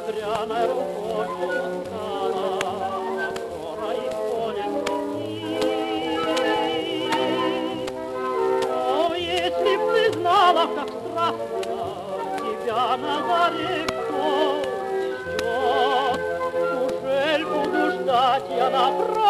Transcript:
пряной рукой ласкала прора и поле цветы. О, если б ты знала, как страстно тебя на заре кто ждет, ужель буду ждать я напрасно?